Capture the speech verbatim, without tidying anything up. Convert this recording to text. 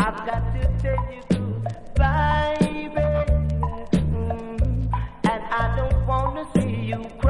I've got to tell you goodbye, baby. Mm, and I don't wanna see you